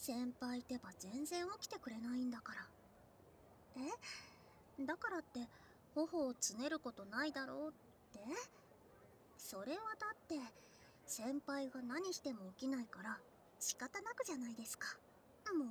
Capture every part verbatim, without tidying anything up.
先輩ってば全然起きてくれないんだから。えだからって頬をつねることないだろうって？それはだって先輩が何しても起きないから仕方なくじゃないですか。もう。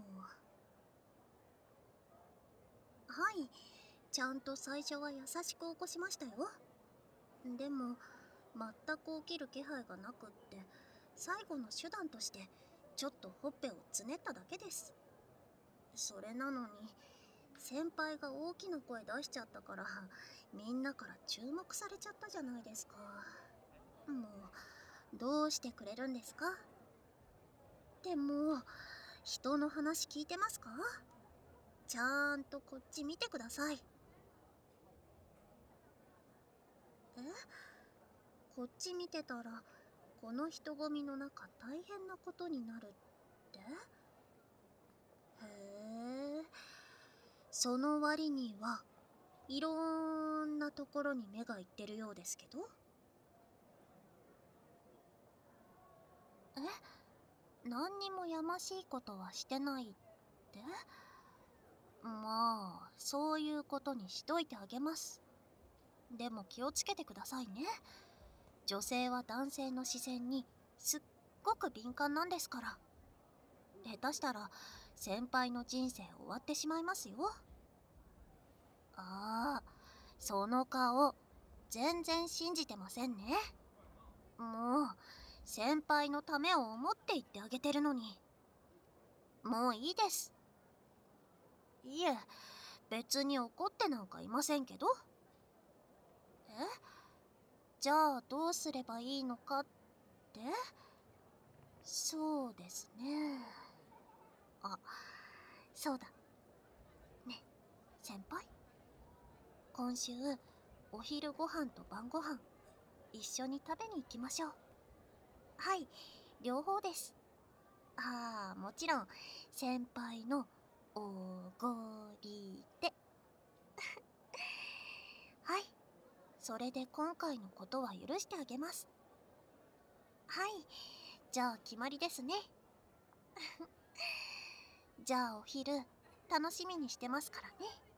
はい、ちゃんと最初は優しく起こしましたよ。でも全く起きる気配がなくって、最後の手段としてちょっとほっぺをつねっただけです。それなのに先輩が大きな声出しちゃったから、みんなから注目されちゃったじゃないですか。もうどうしてくれるんですか？でも人の話聞いてますか？ちゃんとこっち見てください。えこっち見てたらこの人混みの中大変なことになるって？へえ、その割にはいろんなところに目がいってるようですけど。え何にもやましいことはしてないって？まあそういうことにしといてあげます。でも気をつけてくださいね。女性は男性の視線にすっごく敏感なんですから。下手したら先輩の人生終わってしまいますよ。ああ、その顔全然信じてませんね。もう先輩のためを思って言ってあげてるのに。もういいです。いえ、別に怒ってなんかいませんけど。えじゃあどうすればいいのかって？そうですね。あ、そうだ。ね、先輩。今週、お昼ご飯と晩ご飯、一緒に食べに行きましょう。はい、両方です。ああ、もちろん、先輩のおごりで。はい、それで今回のことは許してあげます。はい、じゃあ決まりですね。じゃあお昼、楽しみにしてますからね。